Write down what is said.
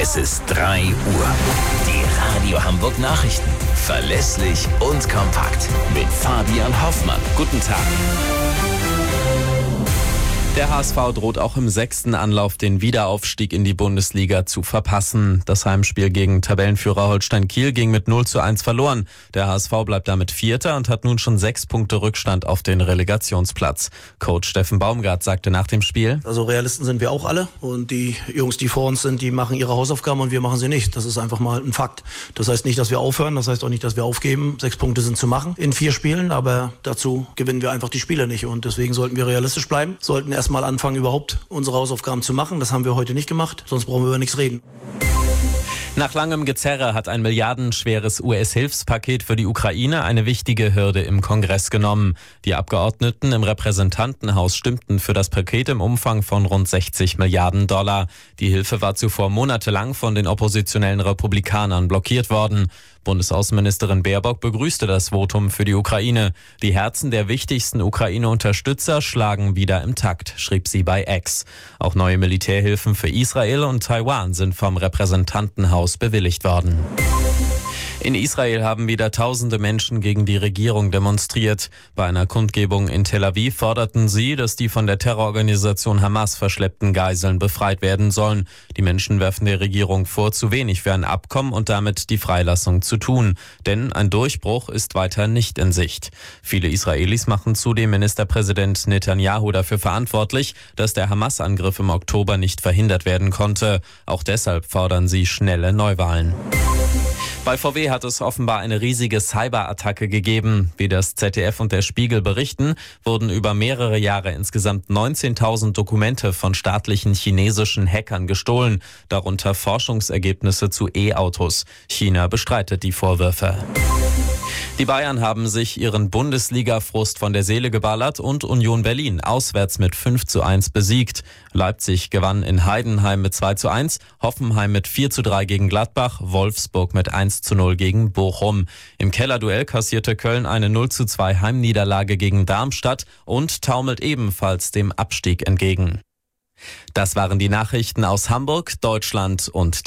Es ist 3 Uhr. Die Radio Hamburg Nachrichten. Verlässlich und kompakt. Mit Fabian Hoffmann. Guten Tag. Der HSV droht auch im 6. Anlauf den Wiederaufstieg in die Bundesliga zu verpassen. Das Heimspiel gegen Tabellenführer Holstein Kiel ging mit 0:1 verloren. Der HSV bleibt damit Vierter und hat nun schon 6 Punkte Rückstand auf den Relegationsplatz. Coach Steffen Baumgart sagte nach dem Spiel: Also Realisten sind wir auch alle und die Jungs, die vor uns sind, die machen ihre Hausaufgaben und wir machen sie nicht. Das ist einfach mal ein Fakt. Das heißt nicht, dass wir aufhören, das heißt auch nicht, dass wir aufgeben. 6 Punkte sind zu machen in 4 Spielen, aber dazu gewinnen wir einfach die Spiele nicht und deswegen sollten wir realistisch bleiben, sollten erstmal anfangen, überhaupt unsere Hausaufgaben zu machen. Das haben wir heute nicht gemacht, sonst brauchen wir über nichts reden. Nach langem Gezerre hat ein milliardenschweres US-Hilfspaket für die Ukraine eine wichtige Hürde im Kongress genommen. Die Abgeordneten im Repräsentantenhaus stimmten für das Paket im Umfang von rund 60 Milliarden $. Die Hilfe war zuvor monatelang von den oppositionellen Republikanern blockiert worden. Bundesaußenministerin Baerbock begrüßte das Votum für die Ukraine. Die Herzen der wichtigsten Ukraine-Unterstützer schlagen wieder im Takt, schrieb sie bei X. Auch neue Militärhilfen für Israel und Taiwan sind vom Repräsentantenhaus bewilligt worden. In Israel haben wieder tausende Menschen gegen die Regierung demonstriert. Bei einer Kundgebung in Tel Aviv forderten sie, dass die von der Terrororganisation Hamas verschleppten Geiseln befreit werden sollen. Die Menschen werfen der Regierung vor, zu wenig für ein Abkommen und damit die Freilassung zu tun. Denn ein Durchbruch ist weiter nicht in Sicht. Viele Israelis machen zudem Ministerpräsident Netanyahu dafür verantwortlich, dass der Hamas-Angriff im Oktober nicht verhindert werden konnte. Auch deshalb fordern sie schnelle Neuwahlen. Bei VW hat es offenbar eine riesige Cyberattacke gegeben. Wie das ZDF und der Spiegel berichten, wurden über mehrere Jahre insgesamt 19.000 Dokumente von staatlichen chinesischen Hackern gestohlen, darunter Forschungsergebnisse zu E-Autos. China bestreitet die Vorwürfe. Die Bayern haben sich ihren Bundesliga-Frust von der Seele geballert und Union Berlin auswärts mit 5:1 besiegt. Leipzig gewann in Heidenheim mit 2:1, Hoffenheim mit 4:3 gegen Gladbach, Wolfsburg mit 1:0 gegen Bochum. Im Kellerduell kassierte Köln eine 0:2 Heimniederlage gegen Darmstadt und taumelt ebenfalls dem Abstieg entgegen. Das waren die Nachrichten aus Hamburg, Deutschland und